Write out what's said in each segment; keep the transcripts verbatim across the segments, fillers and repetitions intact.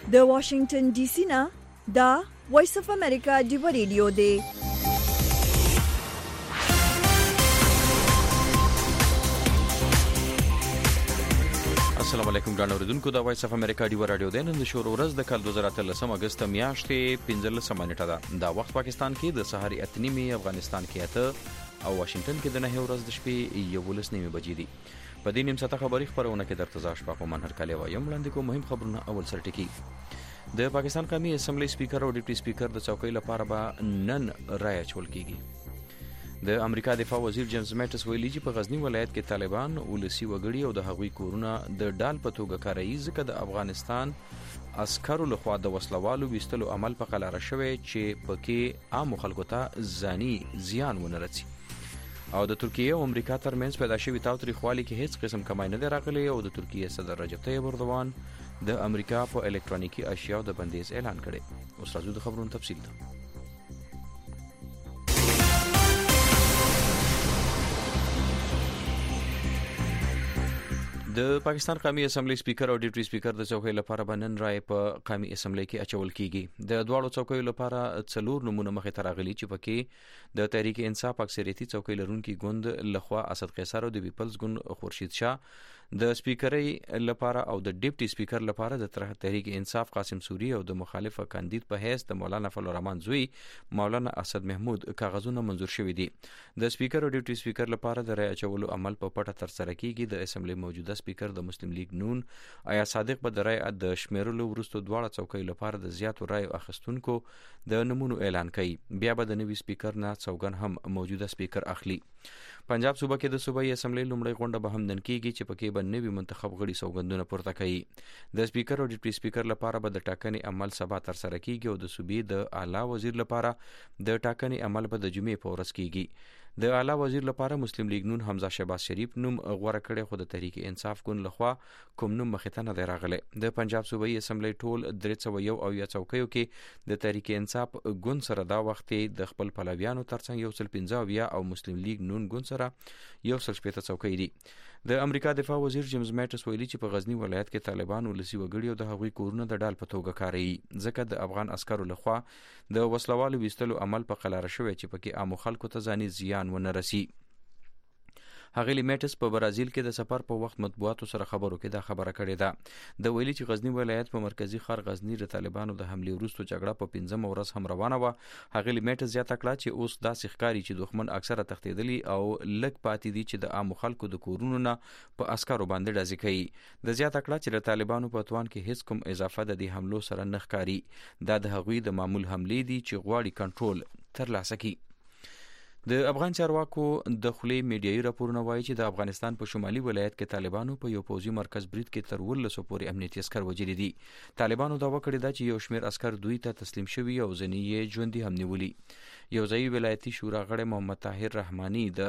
د واشنگټن ډي سي نه دا وایس اف امریکا دی ریډیو دی. السلام علیکم ګران اوریدونکو، دا وایس اف امریکا دی رادیو دی. نن د شور ورځ د کال دوه زره اتلس اگست میاشتې پنځلس نیټه ده. دا وخت پاکستان کې د سحر اته نیمه، افغانستان کې اته او واشنگټن کې د نه ورځ د شپې یولس نیمه بجې دي. په دې نیم ساعته خبري خبرونه کې درته ځا شپه په منهر کالي وایم. وړاندې کوم مهم خبرونه. اول سر ټکی: د پاکستان قومي اسمبلی سپیکر او ډیپټي سپیکر د چوکۍ لپاره به نن رای اچول کیږي. د امریکا دفاع وزیر جیمز میټس ویلي چې په غزنی ولایت کې طالبان ولسی وګړي او د هغوی کورونه د ډال په توګه کاروي، ځکه د افغانستان عسکرو لخوا د وسلوالو ویستلو عمل په قلاره شوی چې پکې عام خلکو ته ځاني زیان ونه رسي. او د ترکیه او امریکا ترمنځ پیدا شوی تاوتریخوالي کې هیڅ قسم کمی نه دی راغلی او د ترکیه صدر رجب طیب اردوان د امریکا په الکترونیکی اشیاء د بندیز اعلان کړي. اوس راځو د خبرونو تفصیل ته. د پاکستان قومي اسمبلی سپیکر او ډیپټي سپیکر د چوکۍ لپاره به نن رای په قومي اسمبلی کې اچول کیږي. د دواړو چوکیو لپاره څلور نمونه مخې ته راغلي چې پکې د تحریک انصاف اکثریتي چوکۍ لرونکي ګوند لخوا اسد قیصر او د پیپلز ګوند خورشید شاه د سپیکرۍ لپاره او د ډیپټي سپیکر لپاره د تحریک انصاف قاسم سوری او د مخالف کاندید په حیث د مولانا فضل الرحمن زوی مولانا اسد محمود کاغذونه منظور شوي دي. د سپیکر او ډیپټي سپیکر لپاره د رای اچولو عمل په پټه ترسره کیږي. د اسمبلی موجوده سپیکر د مسلم لیگ نون آیا صادق به د رای د شمیرلو وروسته دواړه چوکۍ لپاره د زیاتو رای اخیستونکو د نمونو اعلان کوي. بیا به د نوي سپیکر نه سوګن هم موجوده سپیکر اخلي. پنجاب صوبه کې د صوبایي اسمبلی لومړی غونډه به هم نن کیږي چې پکې به نوي منتخب غړي سوګندونه پورته کوي. د سپیکر او ډیپټي سپیکر لپاره به د ټاکنې عمل سبا ترسره کیږي او د صوبې د اعلی وزیر لپاره د ټاکنې عمل به د جمعې په ورځ کیږي. د اعلی وزیر لپاره مسلم لیگ نون حمزه شهباز شریف نوم غوړه کړي، خو د تحریک انصاف ګوند لخوا کوم نوم مخې ته نه دی راغلی. د پنجاب صوبایي اسمبلی ټول درې سوه یو اویا چوکیو کې د تحریک انصاف ګوند سره دا وخت د خپل پلویانو ترڅنګ یو سل پنځه اویا او مسلم لیگ نون ګوند سره یو سل شپېته چوکۍ دي. د امریکا دفاع وزیر جیمز میټس ویلي چې په غزنی ولایت کې طالبان ولسی وګړي او د هغوی کورونه د ډال په توګه کاروي، ځکه د افغان عسکرو لخوا د وسلوالو ویستلو عمل په قلاره شوی چې پکې عامو خلکو ته ځاني زیان ونه رسي. هغلی میټس په برازیل کې د سفر په وخت مطبوعاتو سره خبرو کې دا خبره کړې ده. د ویلي چې غزنی ولایت په مرکزی ښار غزنی د طالبانو د حمله وروسته جګړه په پنځمه ورځ هم روانه وه. هغلی میټس زیاته کړه چې اوس داسې ښکاري چې دښمن اکثره تښتېدلي او لږ پاتې دي چې د عامو خلکو د کورونو نه په عسکرو باندې ډزې کوي. د زیاته کړه چې د طالبانو په توان کې هیڅ کوم اضافه د دې حملو سره نه ښکاري. دا د هغوی د معمول حملې دي چې غواړي کنټرول ترلاسه کړي. د افغان چارواکو د خولې میډیایي راپورونه وایي چې د افغانستان په شمالي ولایت کې طالبانو په یو پوځي مرکز برید کې تر ولسو پورې امنیتي عسکر وژلي دي. طالبانو دعوه کړې ده چې یو شمېر عسکر دوی ته تسلیم شوي او ځینې یې ژوندي هم نیولي. یو ځایي ولایتي شورا غړی محمد طاهر رحماني د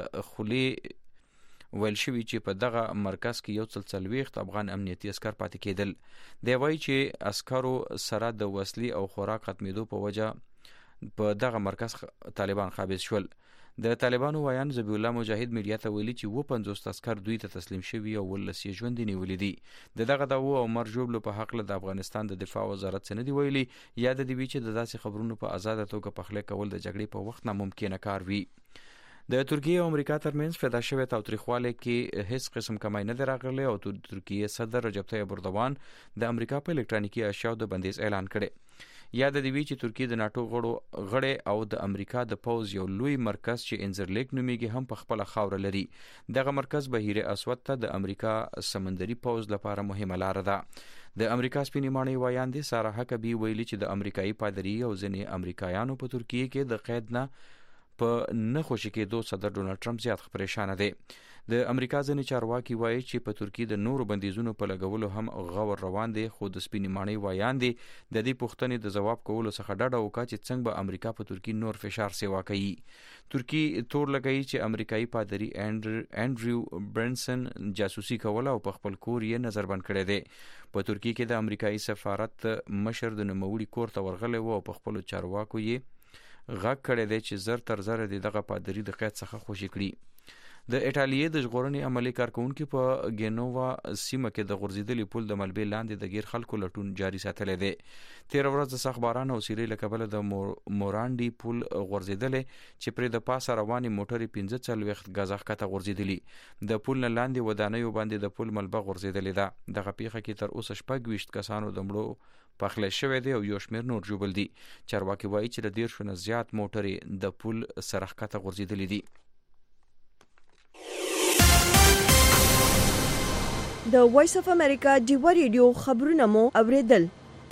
خولې ویل شوي چې په دغه مرکز کې یو څل څلوېښت افغان امنیتي عسکر پاتې کېدل. دی وایي چې عسکرو سره د وسلې او خوراک ختمېدو په وجه په دغه مرکز طالبان قابض شول. د طالبانو ویان ذبیح الله مجاهد میډیا ته ویلي چې اووه پنځوس عسکر دوی ته تسلیم شوي او ولس یې ژوندي نیولي دي. د دغه دعوو او مر ژوبلو په هکله د افغانستان د دفاع وزارت څه نه دي ویلي. یا د دې وي چې د داسې خبرونو په ازاده توګه پخلی کول د جګړې په وخت ناممکنه کار وي. د ترکیه او امریکا ترمنځ پیدا شوی تاوتریخوالی کې هیڅ قسم کمی نه دی راغلی او ترکیه صدر رجب طیب اردوان د امریکا په الکترونیکی اشیاء د بندیز اعلان کړي. یا د دې وی چې ترکیه د ناتو غړو غړی او د امریکا د پوز یو لوی مرکز چې انزرلیک نومیږي هم په خپل خاور لري. دغه مرکز بحیر اسود ته د امریکا سمندري پوز لپاره مهمه لار ده. د امریکا سپینې ماڼۍ وایاندې سارا حکبي ویلي چې د امریکایي پادري او ځینې امریکایانو په ترکیه کې د قید نه په نه خوشي کېدو صدر ډونالډ ټرمپ زیات پریشانه دی. د امریکا ځینې چارواکي وایي چې په ترکیه د نورو بندیزونو په لګولو هم غور روان دی، خو د سپینې ماڼۍ وایاندې د دې پوښتنې د ځواب کولو څخه ډډه وکړه چې څنګه به امریکا په ترکیه نور فشار سیوا کوي. ترکیه تور لګوي چې امریکایي پادري انډریو برنسن جاسوسي کوله او په خپل کور یې نظربند کړی دی. په ترکیه کې د امریکایي سفارت مشر د نوموړي کور ته ورغلی و او په خپلو چارواکو یې غږ کړی دی چې زر تر زره دغه پادري د قید څخه خوشي کړي. د ایټالیې د ژغورنې عملي کارکونکو په ګینووا سیمه کې د غورځېدلي پل د ملبې لاندې د غیر خلکو لټون جاري ساتلی دی. تیر ورځ د سخت باران او سیلۍ له کبله د مورانډي پل غورځېدلی چې پرې د پاسه روانې موټرې پنځه څلوېښت ګزه ښکته غورځېدلي. د پل نه لاندې ودانیو باندې د پل ملبه غورځېدلې ده. دغه پیښه کې تر اوسه شپږ ویشت کسانو د مړو پخلی شوی دی او یو شمېر نور ژوبل دي. چارواکي وایي چې له دېرشو نه زیات موټرې د پل سره ښکته غورځېدلې دي. د وایس اف امریکا ډیوه ریډیو خبرونه مو اوریدل.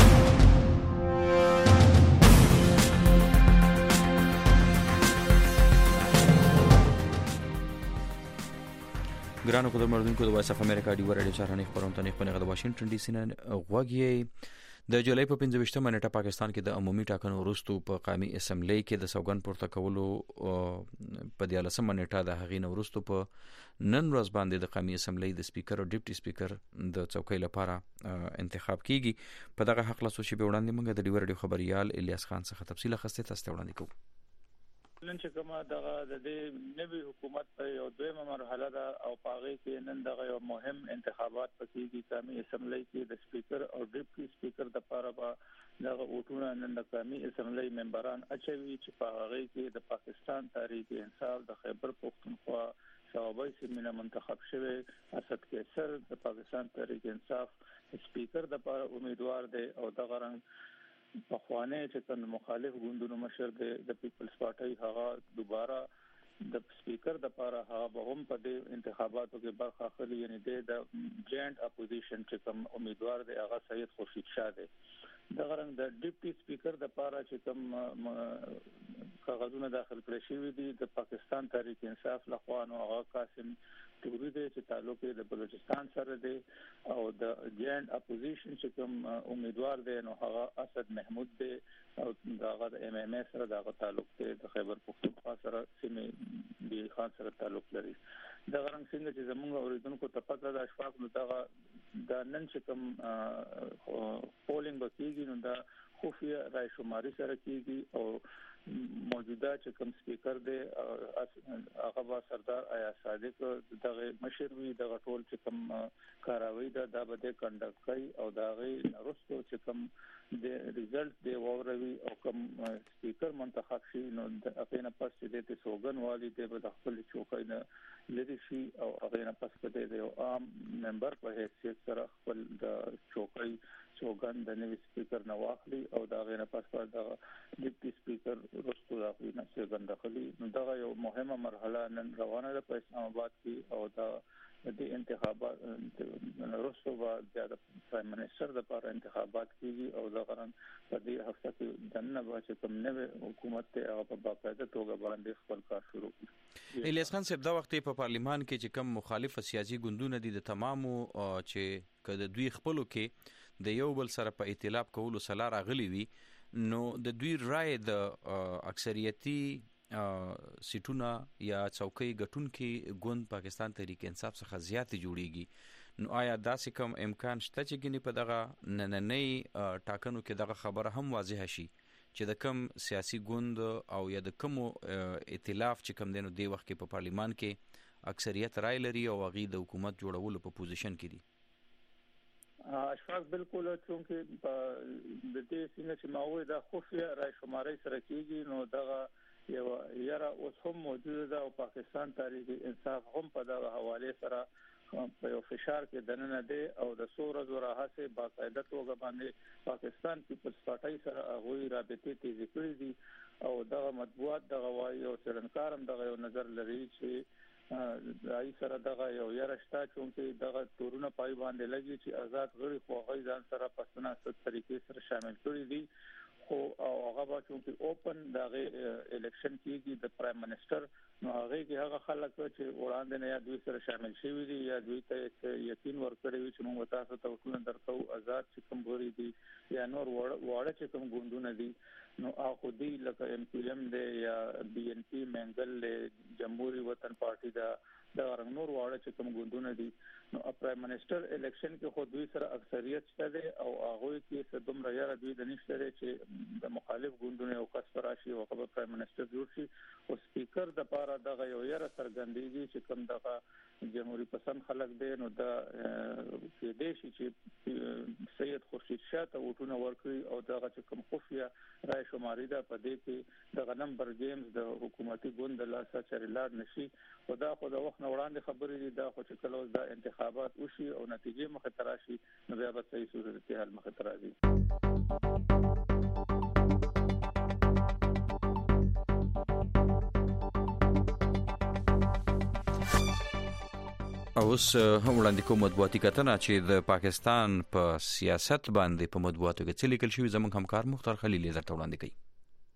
ګرانو قدرمنونکو د وایس اف امریکا ډیوه ریډیو چارنې خبرونه ته خپل غږ د واشنگټن ډي سي نه غوږی. د جولای په پنځه ویشتمه نیټه پاکستان کې د عمومي ټاکنو وروسته په قومي اسمبلی کې د سوګند پورته کولو په دیارلسمه نیټه د هغې نه وروسته په نن ورځ باندې د قومي اسمبلی د سپیکر او ډیپټي سپیکر د څوکۍ لپاره انتخاب کیږي. په دغه حق له سوچ به وړاندې موږ د ډیوه ریډیو خبريال الیاس خان څخه تفصیل اخیسته تاسو ته وړاندې کوو. نن چې کومه دغه د دې نوي حکومت په یو دویمه مرحله ده او پاغې کې نن دغه یو مهم انتخابات پکېږي. قومي اسمبلی کې د سپیکر او ډیپټي سپیکر د لپاره به دغه ووټونه نن د قومي اسمبلی ممبران اچوي چې پاغې کې د پاکستان تحریک انصاف د خیبر پختونخوا شعبې سیمه منتخب شوی اسد کیسر د پاکستان تحریک انصاف سپیکر د لپاره امیدوار دی او دغه رنګ په خوانه چې کوم مخالف ګوندونو مشر د پیپلز پارټي هغه دوباره د سپیکر د لپاره هغه به هم په دې انتخاباتو کې برخه اخلي. یعنی د جاینټ اپوزیشن چې کوم امیدوار دی هغه سید خورشید شاه دی. دغه رنګ د ډیپټي سپیکر د لپاره چې کوم کاغذونه داخل کړی شوی دي د پاکستان تحریک انصاف لخوا نو هغه قاسم توري دی چې تعلق یې د بلوچستان سره دی او د جاینټ اپوزیشن چې کوم امیدوار دی نو هغه اسد محمود دی او دغه د ایم ایم اس سره دغه تعلق دی د خیبر پختونخوا سره سیمه دی خان سره تعلق لري. دغه رنګ څنګه چې زموږ اوریدونکو ته پته ده اشفاق نو دغه د نن چې کوم پولینګ وکیږي نو د خفیه رای شماري سره کیږي او موجوده چې کوم سپیکر دی هغه با سردار آیا صادق دغه مشر وی دغه ټول چې کوم کاروي دا د بده کنډکټ کوي او دغه رستو چې کوم د ریزلټ دی ووروي او کوم سپیکر منتخب شي نو د اپینا پس چې د سوګن والی د خپل چوکۍ نه لري شي او هغه نه پس کده د عام ممبر په حیثیت سره خپل د چوکۍ چوګن د نوي سپیکر نه واخلي او دا غیر پس پر د ډیپټي سپیکر رستو داخلي نه څنګه داخلي نو دا یو مهمه مرحله نن روانه ده په اسلام آباد کې او دا د انتخابات رستو با د پرایم منسٹر د لپاره انتخابات کیږي او دا غران په دې هفته کې دنه به چې کوم نوې حکومت ته هغه په باقاعده توګه باندې خپل کار شروع کړي. الیاس خان صاحب دا وخت په پارلیمان کې چې کوم مخالف سیاسي ګوندونه دي د تمامو چې کله دوی خپلو کې د یو بل سره په ائتلاف کولو سره راغلي وي نو د دوی رائے د اکثریتي سیټونه یا چوکۍ ګټونکي ګوند پاکستان تحریک انصاف څخه زیات جوړیږي نو آیا داسې کوم امکان شته چې ګنې په دغه نننۍ ټاکنو کې دغه خبره هم واضح شي چې د کوم سیاسي ګوند او یا د کوم ائتلاف چې کوم دینو دی وخت کې په پارلیمان کې اکثریت رائے لري او هغه د حکومت جوړولو په پوزیشن کې دي؟ اشفاق بالکل چونکه د دې څنګه چې ماوي د خفیه رای شماري سره کیږي نو دغه یو یاره اوس هم موجوده ده او پاکستان تحریک انصاف هم په دغه حواله سره په یو فشار کې دننه دی او د سور زوراها سه باقاعده توګه باندې پاکستان پیپلز پارټي سره هغه رابطې تیز کړې دي او دغه مطبوعات دغه وایي او څرنکارم دغه یو نظر لري چې دای سره دغه یو یارشتا چونکه دغه تورونه پای باندې لګي چې آزاد غړي خو غي ځان سره پښتنه ست طریقې سره شامل کړي دي خو هغه به چونکه اوپن دغه الیکشن کېږي د پرایم منسٹر نو هغه کې هغه خلک چې وړاندې نه یا دوی سره شامل شوي دي یا دوی ته یقین ورکړي وي چې موږ تاسو ته ټول درکو آزاد چې کوم غړي دي یا نور وړه چې کوم ګوندونه دي نو هغه دی لکه ایم پی ایم دی یا بی ان پی منګل جمهوریت وطن پارټي دا د رنګنور واړه چې کوم ګوندونه دي نو پرایم منسٹر الیکشن کې خو دوی سره اکثریت شته او هغه کې څه دومره یاره دوی د نشته چې د مخالف ګوندونه او کس راشي او خبر پرایم منسٹر جوړ شي او سپیکر د پاره دغه یو یاره سرګندېږي چې کوم دغه جمهوریت پسند خلک دي نو دا کې دي چې سید خورشید شاه ته وټونه ورکړي او دغه چې کوم خفیا رای شماري دا په دې کې دغه نمبر گیمز د حکومتي ګوند لاسه چریلار نشي او دا خو د وخت وړاندې خبرې دي دا خو چې کله دا انتخابات وشي او نتیجې مخ ته راشي نو بیا به صحیح صورت حال مخ ته راځي. اوس هم وړاندې کوم مطبوعاتي کتنه چې د پاکستان په سیاست باندې په مطبوعاتو کې څه لیکل شوی زموږ همکار مختار خلیل یې درته وړاندې کوي.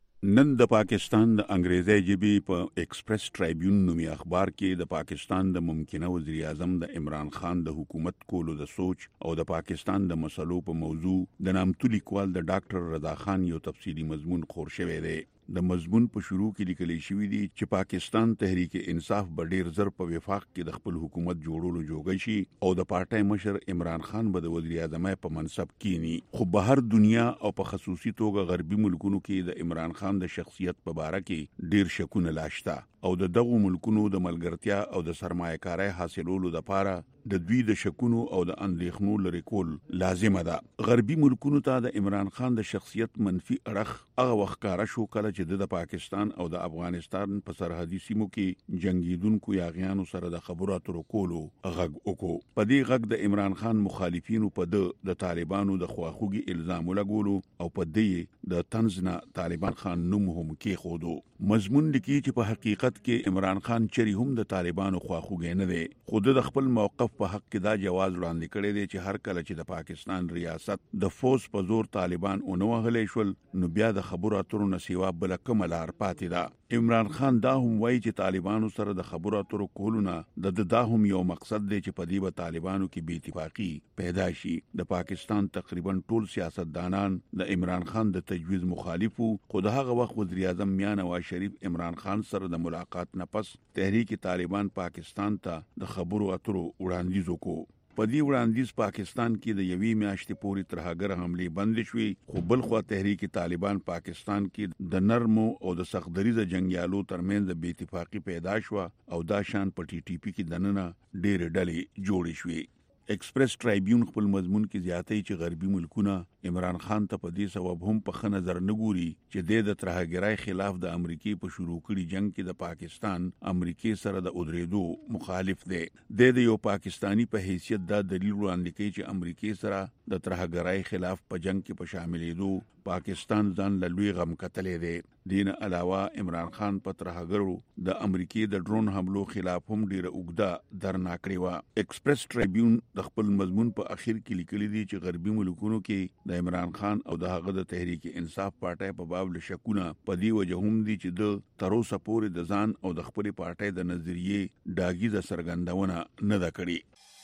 نن د پاکستان د انګریزي ژبې په ایکسپریس ټرایبیون نومي اخبار کې د پاکستان د ممکنه وزیر اعظم د عمران خان د حکومت کولو د سوچ او د پاکستان د مسلو په موضوع د نامتو لیکوال د ډاکټر رضا خان یو تفصیلی مضمون خور شوی دی. د مضمون په شروع کې لیکل شوی دی چې پاکستان تحریک انصاف به ډیر زر په وفاق کې د خپل حکومت جوړولو جوړی شي او د پارټای مشر عمران خان به د وزیر اعظم په منصب کینی. خو بهر دنیا او په خصوصي توګه غربي ملکونو کې د عمران خان د شخصیت په اړه کې ډیر شکونه لاشتا او د دغو ملکونو د ملګرتیا او د سرمایه‌کارۍ حاصلولو لپاره د دوی د شکونو او د اندېښنو لري کول لازمه ده. غربي ملکونو ته د عمران خان د شخصیت منفي اړخ هغه وخت کار شو کله چې د پاکستان او د افغانستان په سرحدي سیمو کې جنگیدونکو یاغیانو سره د خبرو اترو کولو غږ وکړو. په دې غږ د عمران خان مخالفینو په د طالبانو د خواخوږي الزام لګولو او په دې د طنز نه طالبان خان نوم هم کې خودو. مضمون لیکي چې په حقیقت کې عمران خان چری هم د طالبانو خواخوږي نه دی. خود د خپل موقف په حق کې دا جواز وړاندې کړی دی چې هر کله چې د پاکستان ریاست د فوز په زور طالبان اونو غلې شول نو بیا د خبرو اترو نه سیوا بل کوم لار پاتې ده. عمران خان دا هم وایي چې طالبانو سره د خبرو اترو کولونه د دا هم یو مقصد دی چې په دې به طالبانو کې بې اتفاقی پیدا شي. د پاکستان تقریبا ټول سیاستدانان د عمران خان د تجویز مخالفو خو د هغه وخت وزیر اعظم میاں نواز شریف عمران خان سره د ملاقات نه پس تحریک طالبان پاکستان ته د خبرو اترو وړاندیز وکړو. په دې وړاندیز پاکستان کې د یوې میاشتې پورې ترهګر حملې بند شوې خو بل خو تحریک طالبان پاکستان کې د نرمو او د سختدریزه جنگیالو ترمنځ د بې اتفاقی پیدا شو او دا شان په ټي ټي پی کې دننه ډېر ډلې جوړې شوې. ایکسپریس ټرایبیون خپل مضمون کې زیاتې چې غربي ملکونه عمران خان ته په دې سبب هم په ښه نظر نه ګوري چې د ترهګرۍ خلاف د امریکای په شروع کړي جنگ کې د پاکستان امریکای سره د ودرېدو مخالف دی. د یو پاکستانی په حیثیت دا دلیل وړاندې کوي چې امریکای سره د ترهګرۍ خلاف په جنگ کې په شاملېدو پاکستان ځان له لوی غم کتلې دی. دین علاوه عمران خان په ترهګرو د امریکای د ډرون حملو خلاف هم ډیره اوږده درنا کړې و. ایکسپریس ټرایبیون د خپل مضمون په اخر کې لیکلي دي چې غربي ملکونو کې د عمران خان او د هغه د تحریک انصاف پارټای په باب له شکونه په دې وجه هم دي چې د تر اوسه پورې د ځان او د خپل پارټای د نظریې ډاګیزه څرګندونه نه ده کړې.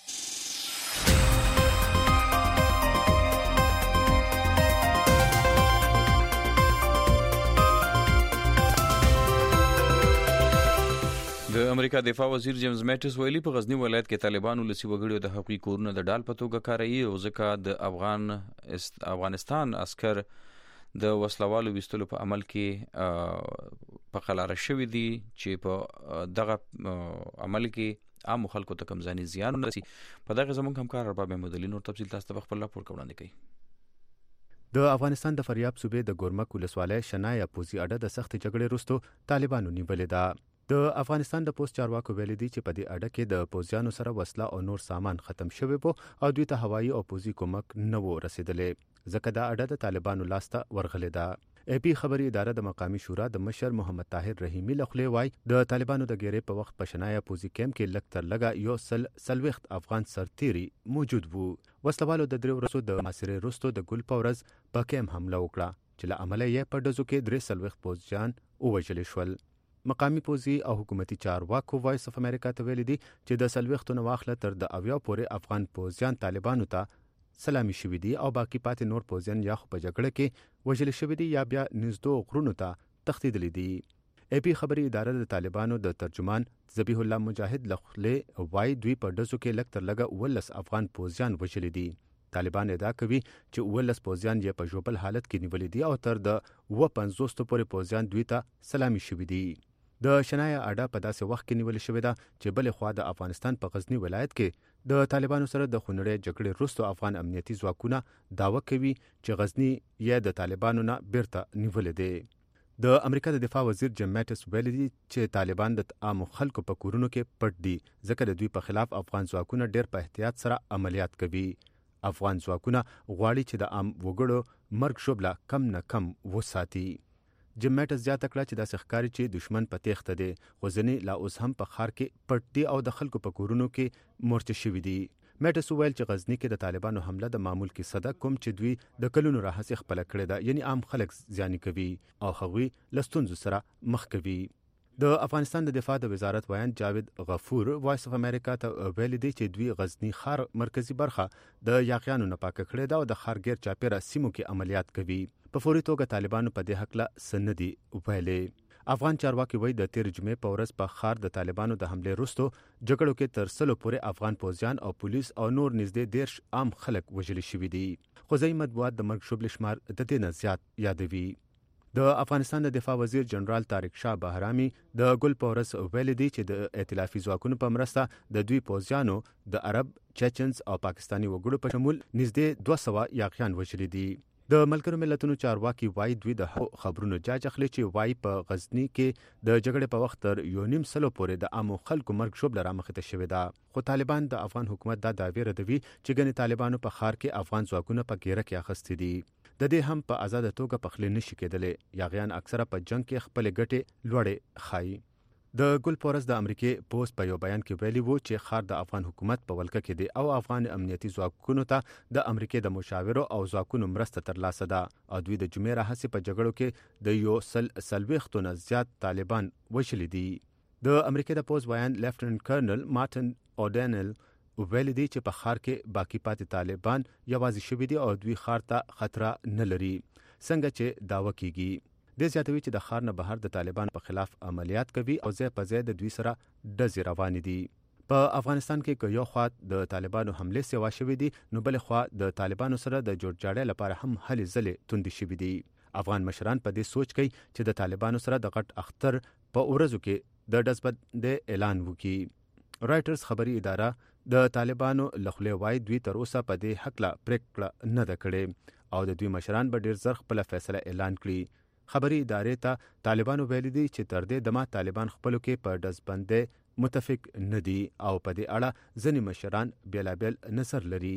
د امریکا دفاع وزیر جیمز میټس ویلي په غزنی ولایت کې طالبانو لسی وګړو د حقوقي کورونه د ډال په توګه کاروي او ځکه د افغان افغانستان عسكر د وسلوالو وستلو په عمل کې په خلاره شوی دي چې په دغه عمل کې عام خلکو ته کمزاني زیان رسي. په دغه زمونږ همکار ارباب محمد علي نور تفصیل تاسو ته خپل راپور وړاندې کوي. د افغانستان د فریاب صوبې د ګورمک ولسوالۍ شنای پوزي اډه د سخت جګړې وروسته طالبانو نیولې ده. د افغانستان د پوسټ چارواکو ویلي دي چې په دې اډه کې د پوزیانو سره وسله او نور سامان ختم شوی وو او دوی ته هوایي او پوزي کومک نه و رسیدلې ځکه دا اډه د طالبانو لاسته ورغلې ده. ای پی خبري اداره د مقامی شورا د مشر محمد طاهر رحیمی لخوا وای د طالبانو د ګیرې په وخت په شنای پوزي کیمپ کې لک تر لګا یو سل سلوخت افغان سرتيري موجود وو. وسلوالو د درې ورځو د محاصرې وروسته د ګل پورز په کیمپ حمله وکړه چې له عمله یې په دزو کې درې سلوخت پوزیان ووژل شول. مقامی پوزي او حکومتي چارواکو وایس اف امریکا ته ویلي دي چې د سلوختو نه واخله تر د اویا پورې افغان پوزیان طالبانو ته سلامي شوي دي او باقي پاتې نور پوزیان یا خو په جګړه کې وژل شوي دي یا بیا نږدې غرونو ته تښتېدلي دي. ای پی خبري اداره د طالبانو د ترجمان ذبیح الله مجاهد لخله وای دوی په دسو کې لک تر لګه ولس افغان پوځیان وشل دي. طالبان ادعا کوي چې ولس پوځیان یې په ژوبل حالت کې نیولې دي او تر د و پنځوس پورې پوځیان دوی ته سلامي شوي دي. د شنای اډه په داسې وخت کې نیول شوې ده چې بلې خوا د افغانستان په غزنی ولایت کې د طالبانو سره د خونړۍ جګړې وروسته افغان امنیتي ځواکونه دعوه کوي چې غزنی یې د طالبانو نه بیرته نیولې دی. د امریکا د دفاع وزیر جیم میټس ویلي دي چې طالبان د عام خلکو په کورونو کې پټ دي ځکه د دوی په خلاف افغان ځواکونه ډېر په احتیاط سره عملیات کوي. افغان ځواکونه غواړي چې د عام وګړو مرګ شوبله کم نه کم وساتي. جیم میټس زیاته کړه چې داسې ښکاري چې دشمن په تیښته دی خو ځینې لا اوس هم په ښار کې پټ دي او د خلکو په کورونو کې مورچه شوي دي. میټس وویل چې غزنی کې د طالبانو حمله د معمول کیسه ده کوم چې دوی د کلونو راهیسې خپله کړې ده یعنی عام خلک زیاني کوي او هغوی له ستونزو سره مخ کوي. د افغانستان د دفاع د وزارت ویان جاوید غفور وایس اف امریکا ته ویلي دی چې دوی غزنی ښار مرکزی برخه د یاغیانو نه پاکه کړې ده او د ښار غیر چاپیره سیمو کې عملیات کوي. په فوري توګه طالبانو په دې هکله څه نه دي ویلي. افغان چارواکي وایي د تیر جمعې په ورځ په ښار د طالبانو د حملې وروسته جګړو کې تر سلو پورې افغان پوځیان او پولیس او نور نږدې دیرش عام خلک وژل شوي دي. خو ځایي مطبوعات د مرګ شوبلې شمار د دې نه زیات یادوي. د افغانستان د دفاع وزیر جنرال طارق شاه بهرامي د ګل په ورځ ویلي دي چې د ائتلافي ځواکونو په مرسته د دوی پوځیانو د عرب، چچنز او پاکستاني وګړو په شمول نږدې دوه سوه یاغیان وژلي دي. د ملګرو ملتونو چارواکي وایي دوی د خبرونو جاج اخلي چې وایي په غزنی کې د جګړې په وخت تر یو نیم سلو پورې د عامو خلکو مرګ شوبله رامخې ته شوې ده. خو طالبان د افغان حکومت دا دعوې ردوي چې ګنې طالبانو په ښار کې افغان ځواکونه په ګیره کې اخیستي دي. د دې هم په آزاده توګه پخلی نشي کېدلی. یاغیان اکثره په جنگ کې خپلې ګټې لوړې ښایي. د ګل پورس د امریکې پوسټ په یو بیان کې ویلي وو چې ښار د افغان حکومت په ولکه کې دی او افغان امنیتي ځواکونو ته د امریکې د مشاورو او ځواکونو مرسته ترلاسه ده او دوی د جمعې راهیسې په جګړو کې د یو سل څلوېښتو نه زیات طالبان وژلي دي. د امریکې د پوسټ بیان لیفټننټ کرنل مارټن اوډینل ویلي دی چې په ښار کې باقی پاتې طالبان یوازې شوي دي او دوی ښار ته خطر نه لري څنګه چې دعوه کیږي. د زیاتوي چې د ښار نه بهر د طالبان په خلاف عملیات کوي او ځای په ځای د دوی سره ډزې روانې دي. په افغانستان کې که یو خوا د طالبانو حملې سیوا شوي دي نو بلې خوا د طالبانو سره د جوړجاړۍ لپاره هم هلې ځلې توندې شوي دي. افغان مشران په دې سوچ کوي چې د طالبانو سره د غټ اختر په ورځو کې د ډزبندۍ اعلان وکړي. رایټرز خبري اداره د طالبانو لخوا وایي دوی تر اوسه په دې هکله پریکړه نه ده کړې او د دوی مشران به ډیر زر خپل فیصله اعلان کړي. خبري ادارې ته طالبانو ویلي دي چې تر دې دمه طالبان خپلو کې په ډزبندۍ متفق نه دي او په دې اړه ځینې مشران بیلابیل نظر لري.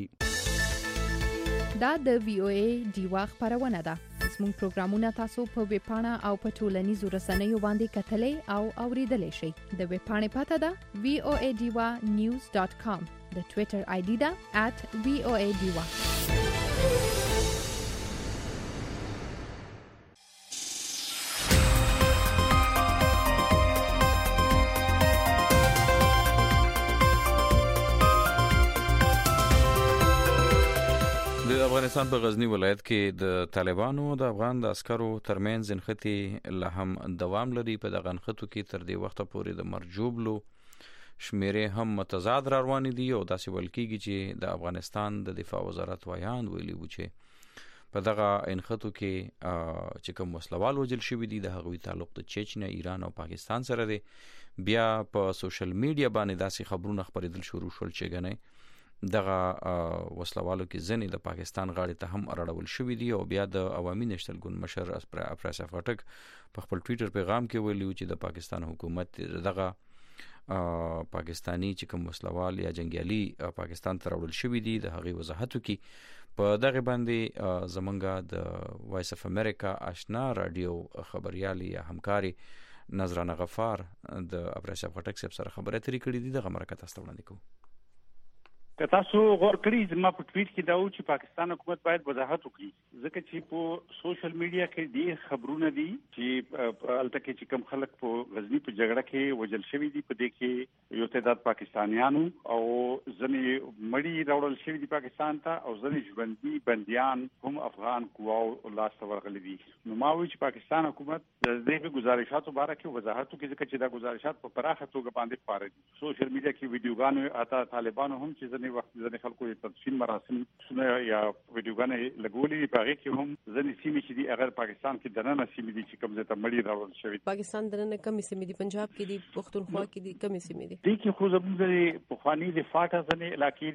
دا د وی او ای ډیوا خبرونه ده. زموږ پروګرامونه تاسو په ویب پاڼه او په ټولنیزو رسنیو باندې کتلای او اوریدلای شئ. د ویب پاڼې پته ده وی او ای ډیوا نیوز ډاټ کام. د ټوئیټر آی ډي ده ات وی او ای ډیوا. د افغانستان په غزنی ولایت کې د طالبانو د افغان د عسکرو ترمنځ انختی له هم دوام لري. په دغه انختو کې تر دې وخته پورې د مرجوبلو شمیرې هم متضاد را روان دي او داسې ویل کېږي چې د افغانستان د دفاع وزارت وایان ویلي وو چې په دغه انختو کې چې کوم وسلوال وژل شوي دي د هغوی تعلق د چچنیا، ایران او پاکستان سره دی. بیا په سوشل میډیا باندې داسې خبرونه خپرېدل شروع شول چې ګنې دغه وسلوالو کې ځنې د پاکستان غاړې ته هم اړول شوي دي او بیا د عوامي نشتل ګوند مشر افراسیاب خټک په خپل ټویټر پیغام کې ویلي چې د پاکستان حکومت دغه پاکستانی چې کوم وسلوال یا جنگیالي پاکستان ته راوړل شوي دي د هغې وضاحت وکړي. په دغه باندې زمونږ د وایس اف امریکا آشنا رادیو خبريالي یا همکاري نظرانه غفار د افراسیاب خټک صاحب سره خبرې اترې کړې دي. دغه مرکه تاسو ته وړاندې کوو. که تاسو غور کړئ زما په ټویټ کې دا و چې پاکستان حکومت باید وضاحت وکړي ځکه چې په سوشل میډیا کې ډېر خبرونه دي چې الته کې چې کوم خلک په غزنی په جګړه کې وژل شوي دي په دې کې یو تعداد پاکستانیانو او ځینې مړي راوړل شوي دي پاکستان ته او ځینې ژوندي بندیان هم افغان قواو لاسته ورغلي دي. نو ما وایي چې پاکستان حکومت د دې گزارشاتو باره کې وضاحت وکړي ځکه چې دا گزارشات په پراخه توګه باندې خپاره دي. سوشل میډیا کې ویډیوګانې اته طالبانو هم چې ځنې وخت ځنې خلکو یې تدفین مراسم سونه یا ویډیوګانې لګولې په هغه کې هم ځنې سیمې چې دي هغه پاکستان کې دننه سیمې دي چې کوم ځای ته مړي راوړل شوي. پاکستان دننه کومې سیمې دي؟ پنجاب کې دي، پښتونخوا کې دي، کومې سیمې دي؟ دې کې خو زموږ د پخواني د فاټا ځنې علاقې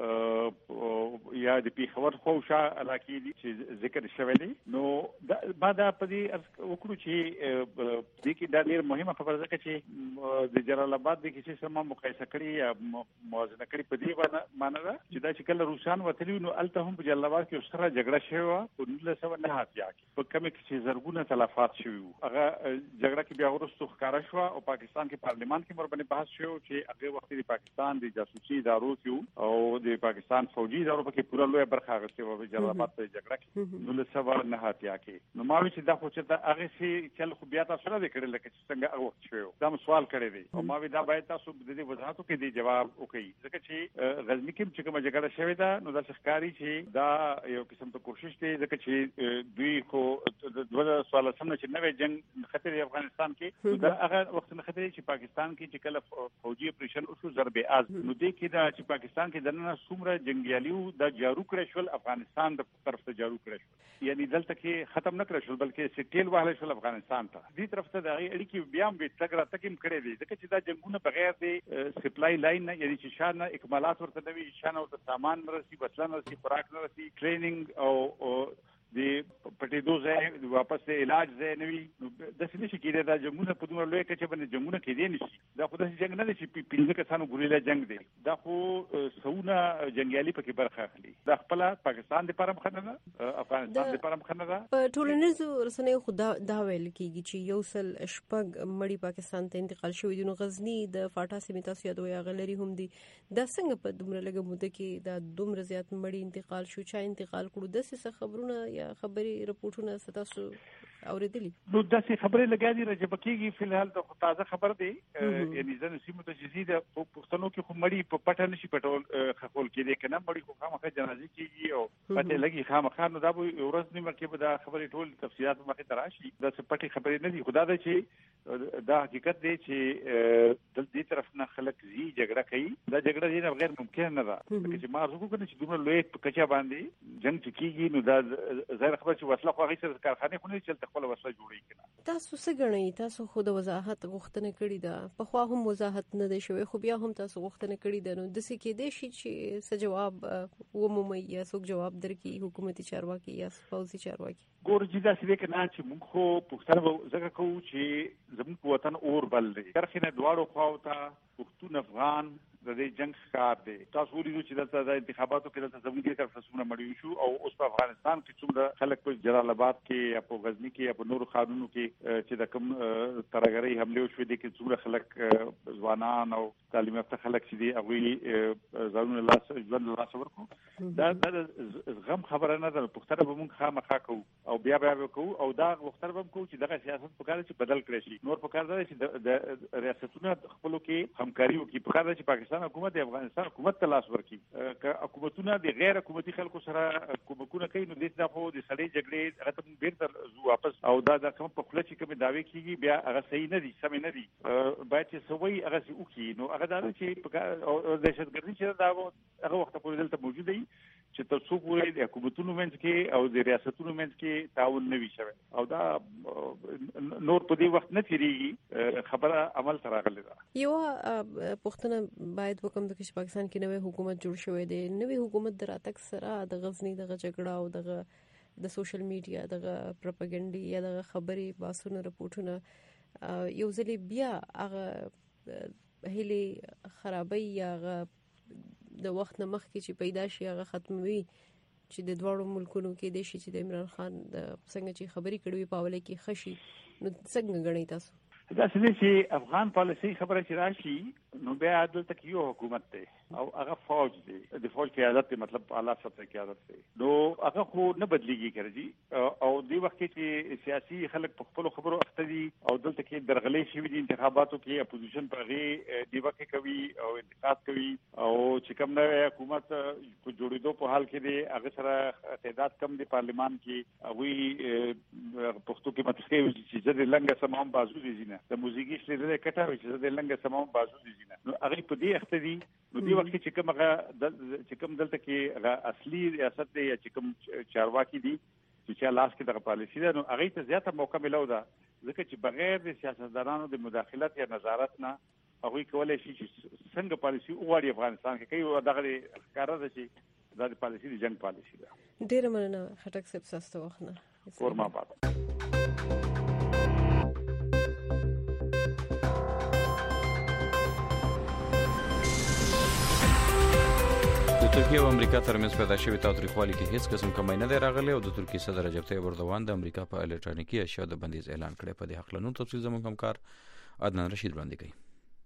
دي یا د پیښور خوشا علاقې دي چې ذکر شوی دی. نو ما دا په دې وکړو چې دې کې دا ډېر مهمه خبره ده چې د جلال آباد د کیسې سره مقایسه کړي یا موازنه کړي په دې باندې معنی ده چې دا چې کله روسان وتلی نو الته هم په جلال آباد کې سره جګړه شوه په نولس سوه نهه اتیا کې په کومه کې چې زرګونه تلفات شوي وو. هغه جګړه کې بیا وروسته ښکاره شوه او پاکستان کې پارلیمان کې ور باندې بحث شو چې هغه وخت د پاکستان د جاسوسي ادارو کې او د پاکستان فوجي ادارو په کې پوره لوی برخه اخیستې وه په جلال آباد په جګړه کې نولس سوه نهه اتیا کې. نو ما وایي چې دا خو چې دا هغه شی چل خو بیا تاسو نه دی کړی لکه چې څنګه هغه وخت شوی دا سوال کړی دی او ما وایي دا باید تاسو د دې وضاحت وکړئ د جواب وکړئ ځکه چې غزنی کې چې کومه جګړه شوې ده نو دا ښکاري چې دا یو قسم ته کوشش دی ځکه چې دوی خو د دوه زره څوارلسم نه چې نوې جنگ خطر افغانستان کې دا هغه وخت نه خطر چې پاکستان کې چې کله فوجي اپریشن وشو ضرب اعظ نو دې کې دا چې پاکستان کې دننه څومره جنگیالیو دا جارو کړی شول افغانستان د طرف ته جارو کړی شول یعنی دلته کې ختم نه کړی شول بلکې سټیل وهلی شول افغانستان ته دې طرف ته د اړیکې بیا هم تګ راتګ کړی دی ځکه چې دا جنگونه بغیر د سپلای لاین نه یعنی چې شانه اکمالات ورته نوي شانه ورته سامان نه رسي وسله نه رسي خوراک نه رسي ټریننګ او د پټېدو ځای واپس د علاج ځای نه وي داسې نشي کېدی. دا جنګونه په دومره لویه کچه باندې جنګونه کېدی نشي. دا خو داسې جنګ نه دی چې پنځه کسانو ګوریلا جنګ دی. دا خو سونه جنګیالي پکې برخه اخلي. دا خپل پاکستان د پاره مخنه ده افغانستان د پاره مخنه ده. په ټولنیزو رسنیو خو دا ویل کېږي چې یو سل شپږ مړي پاکستان ته انتقال شوي دي. نو غزنی د فاټا سیمې تاسو یادوي هغه لري هم دي. دا څنګه په دومره لږه موده کې دا دومره زیات مړي انتقال شو؟ چا انتقال کړو؟ داسې خبرونه یا خبرې رپورټونه ستاسو اوریدلي؟ نو داسې خبرې لګیا دي راجب کېږي فلحال د تازه خبر دی یعنی ځنې سیمو ته چې د پښتنو کې خو مړي په پټه نشي پټول خپل کې دي کنه مړي خو خامخا جنازې کېږي او پټه لګي خامخا نو دا به ورځ نیمه کې به دا خبرې ټول تفصیلات مخې ته راشي. دا څه پټي خبرې نه دي. خدا دې چې دا حقیقت دی چې د دې طرف نه خلک زی جګړه کوي. دا جګړه دې غیر ممکن نه ده چې ما ارزو کوم چې دومره لوی کچا باندې جنگ کېږي نو دا ظاهر خبر چې وسله خو هغه سره کارخانه خو نه چلته خپل وسله جوړی کنه. تاسو څه غنئ؟ تاسو خو د وضاحت غوښتنه کړې ده. په خو هم وضاحت نه دی شوی خو بیا هم تاسو غوښتنه کړې ده. نو د څه کې دی چې څه جواب ومومي یا څوک جواب درکړي حکومتي چارواکي یا پوځي چارواکي؟ ګور چې دا څه کنه چې موږ خو پښتانه زګه کوو چې زموږ وطن اور بل دی. ترخینه دواړو خواو ته پښتون افغان د دې جنگ ښکار دی. تاسو ولیدو چې دلته د انتخاباتو کې دلته زموږ د طرف څخه مړی شو او اوس په افغانستان کې څومره خلک په جلال آباد کې یا په غزنی کې یا په نورو ښارونو کې چې د کوم ترهګرۍ حمله وشوې دي کې څومره خلک ځوانان او تعلیم یافته خلک چې دي هغوی ځانونه لاس ژوند لاس ورکړو. دا د غم خبره نه ده. پښتانه به موږ خامخا کوو او بیا بیا کوو او دا غوښتنه به هم کوو چې دغه سیاست په کار چې بدل کړی شي. نور په کار ده چې د ریاستونو خپلو کې همکاري وکړي. په کار ده چې پاکستان حکومت د افغانستان حکومت ته لاس ورکړي. که حکومتونه د غیر حکومتي خلکو سره کومکونه کوي نو دې دا خو د سړی جګړې هغه ته بیرته زو واپس او دا د کوم په خله چې کوم داوی کیږي بیا هغه صحیح نه دي سم نه دي. باید چې سوي هغه سي وکړي. نو هغه دا چې د شتګردي چې دا هغه وخت پورې دلته موجود دی چې تر څو پورې د حکومتونو منځ کې او د ریاستونو منځ کې تعاون نه وي شوی او دا نور په دې وخت نه تیریږي خبره عمل سره راغلی ده. یو پښتنه باید وکم د پاکستان کې نوې حکومت جوړ شوی دی. نوې حکومت دراتک سره د غزنی دغه جګړه او دغه د سوشل میډیا دغه پروپاګاندا یا دغه خبرې باسونه رپورټونه یو ځلې بیا هغه هلي خرابي یا د وخت نه مخکې چې پیدا شي هغه ختموي چې د دوړو ملکونو کې د شي چې د عمران خان د څنګه چې خبرې کړې په اوله کې خشي. نو څنګه غنئ تاسو؟ دا څه چې افغان پالیسي خبره چې راشي نو بیا دلته کې یو حکومت دی او هغه فوج دی د فوج قیادت مطلب اعلی سطح قیادت دی نو هغه خو نه بدلیږي کړی او دی وخت کې سیاسي خلک په خپل خبرو اخته دي او دلته کې درغلې شوي دي انتخاباتو کې اپوزیشن په غي دی وخت کوي او انتقاد کوي او چې کوم نوې حکومت په جوړېدو په حال کې دی هغه سره تعداد کم دی پارلیمان کې او پښتو کې متخیل چې د لنګ سمون بازو دي نه د موسیقي شلې کټه چې د لنګ سمون بازو دي نو هغه په دې اخته دي نو دی وخت چې کوم هغه چې کوم دلته کې هغه اصلي ریاست دی چې کوم چارواکي دي چې چا لاس کې دغه پالیسي ده نو هغه ته زیاته موقع ملو ده ځکه چې بغیر د سیاستدانانو د مداخلت یا نظارت نه هغه کولای شي چې څنګه پالیسي وغواړي افغانستان کې کوي دغه ښکارا ده چې دا د پالیسي د جنگ پالیسي ده. ډیر مننه خټک صاحب تاسو وخت نه کورما پات ترکیه او امریکا ترمنځ پیدا شوی تاوتریخوالي کې هیڅ قسم کمی نه دی راغلی او د ترکیه صدر رجب طیب اردوغان د امریکا په الکترونیکي اشیاء د بندیز اعلان کړی. په دې حق لنو تفصیل زموږ همکار عدنان رشید وړاندې کوي.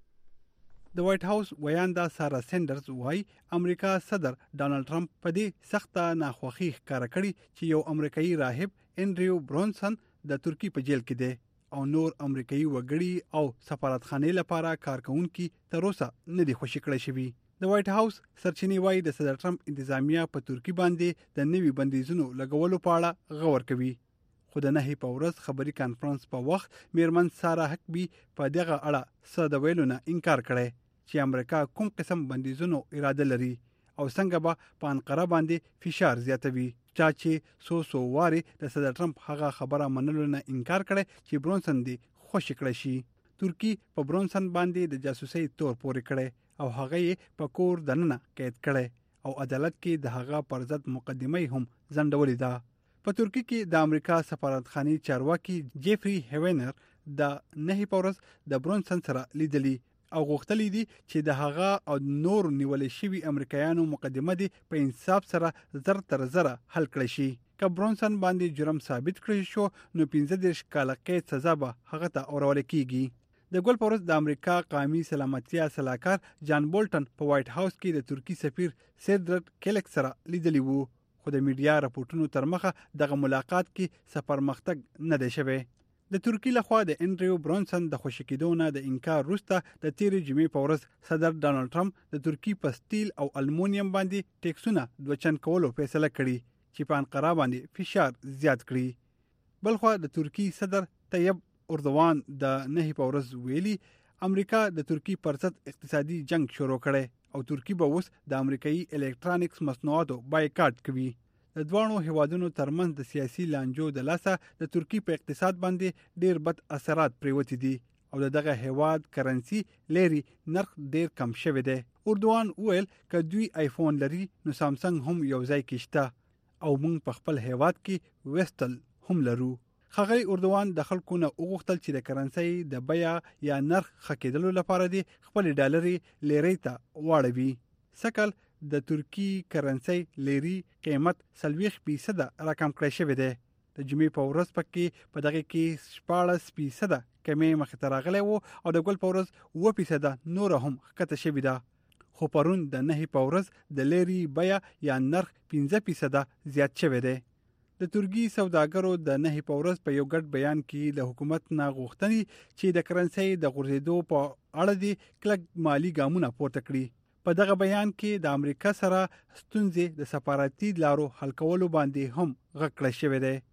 د وایټ هاوس ویاندا سارا سینډرز وايي امریکا صدر ډانلډ ټرمپ په دې سخته ناخوښي ښکاره کړې چې یو امریکایي راهب انډریو برونسن د ترکیه په جیل کې دی او نور امریکایي وګړي او سفارتخانې لپاره کارکونکي تر اوسه نه دي خوشی کړی شوی. د وایټ هاوس سرچینې وايي د صدر ټرمپ انتظامیه په ترکیه باندې د نوي بندیزونو لګولو په اړه غور کوي. خو د نهي په ورځ خبري کانفرنس په وخت میرمن سارا حکبي په دغه اړه څه د ویلو نه انکار کړی چې امریکا کوم قسم بندیزونو اراده لري او څنګه به په انقره باندې فشار زیاتوي. چا چې سو سو واري د صدر ټرمپ هغه خبره منلو نه انکار کړی چې برونسن دی خوشی کړی شي. ترکیه په برونسن باندې د جاسوسي تور پورې کړی او هغه یې په کور دننه قید کړي او عدالت کې د هغه پر ضد مقدمه هم ځنډولې ده. په ترکیه کې د امریکا سفارتخانه چارواکي جیفري هیونر د نهي پورس د برونسن سره لیدلی او غوښتلی دي چې د هغه او نور نیولې شوی امریکایانو مقدمه دي په انصاف سره زر تر زر حل کړي شي. که برونسن باندې جرم ثابت کړی شو نو پنځه دېرش کاله قید سزا به هغه ته اورول کیږي. د ګل پورس د امریکا قومي سلامتیا سلاکار جان بولټن په وایټ هاوس کې د ترکی سفیر سیدرت کلیک سره لیدلی وو خو د میډیا راپورټونو تر مخه دغه ملاقات کې سفر مختګ نه دی شوی. د ترکی لخوا د انډریو برونسن د خوشی کېدو نه د انکار وروسته د تیرې جمعې په ورځ صدر ډانلډ ټرمپ د ترکی په سټیل او المونیم باندې ټیکسونه دوه چند کولو فیصله کړې چې په انقره باندې فشار زیات کړي. بلخوا د ترکی صدر طیب اردوغان د نهي په ورځ ویلي امریکا د ترکی پر ضد اقتصادي جنگ شروع کړي او ترکی به اوس د امریکایي الکترونیکس مصنوعاتو بایکاټ کوي. د دوانو هیوادونو ترمنځ د سیاسي لانجو د لاسه د ترکی په اقتصاد باندې ډیر بد اثرات پریوتی دي او دغه هیواد کرنسي لري نرخ ډیر کم شوی دی. اردوغان ویل ک دوی آیفون لري نو سامسنګ هم یو ځای کې شته او موږ په خپل هیواد کې وستل هم لرو. ښاغلي اردوغان د خلکو نه وغوښتل چې د کرنسي د بیا یا نرخ خکېدلو لپاره دی خپل ډالري لیرې ته واړوي. سکل د ترکی کرنسي لیري قیمت سلويخ فیصد رقم کړی شوی دی. د جمعې په ورځ پکې په دغه کې شپاړس فیصد کمی مخ ته راغلی وو او د ګل په ورځ اووه فیصد نور هم ښکته شوی ده. خو پرون د نهي په ورځ د لیري بیا یا نرخ پنځه فیصد زیات شوی دی. د ترکی سوداګرو د نهي په ورځ په یو ګډ بیان کې له حکومت نه غوښتنې چې د کرنسي د غورځېدو په اړه دي کلک مالی ګامونه پورته کړي. په دغه بیان کې د امریکا سره ستونزې د سفارتي لارو حل کولو باندې هم غږ کړی شوی دی.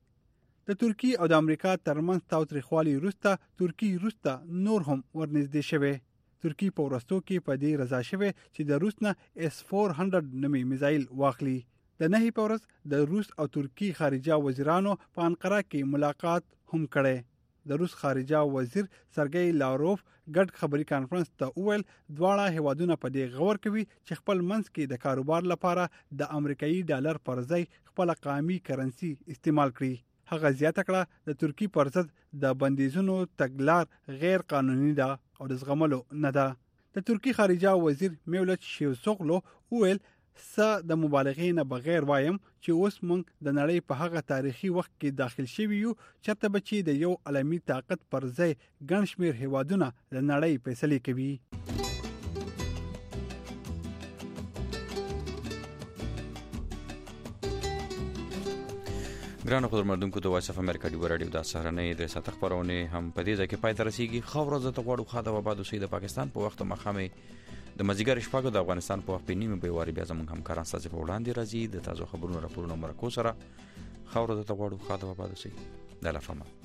د ترکی او د امریکا ترمنځ تاوتریخوالي وروسته ترکی وروسته نور هم ورنږدې شوی. ترکی په ورستو کې په دې رضا شوی چې د روس نه اس چار سو نومي میزایل واخلي. د نهي په ورځ د روس او ترکی خارجه وزیرانو په انقره کې ملاقات هم کړي. د روس خارجه وزیر سرګی لاروف ګډ خبري کانفرنس ته وویل دواړه هیوادونه په دې غور کوي چې خپل منځ کې د کاروبار لپاره د امریکایي ډالر پر ځای خپل قومي کرنسي استعمال کړي. هغه زیاته کړه د ترکی پر ضد د بندیزونو تګلار غیر قانوني ده او د زغملو نه ده. د ترکی خارجه وزیر میولت شیوسوغلو وویل س د مبالغې نه بغیر وایم چې اوس موږ د نړۍ په هغه تاریخي وخت کې داخل شوي یو چرته بچي د یو عالمي طاقت پر ځای ګڼ شمېر هیوادونه د نړۍ فیصلې کوي. ګرانو خبرمندونکو د وایس اف امریکا دی ورډیو د سهارنې د ساتخ پرونه هم په دې ځای کې پای ته رسیدي. خو ورځ ته غواړو خاطر و بعد اوسې د پاکستان په وخت مخامه د مازیګر شپږ د افغانستان په وخت په نیمه به واری بیا زموږ همکاران ساتي په وړاندې راځي د تازه خبرونو راپورونو مرکو سره. خو ورځ ته غواړو خاطر و بعد اوسې د لافما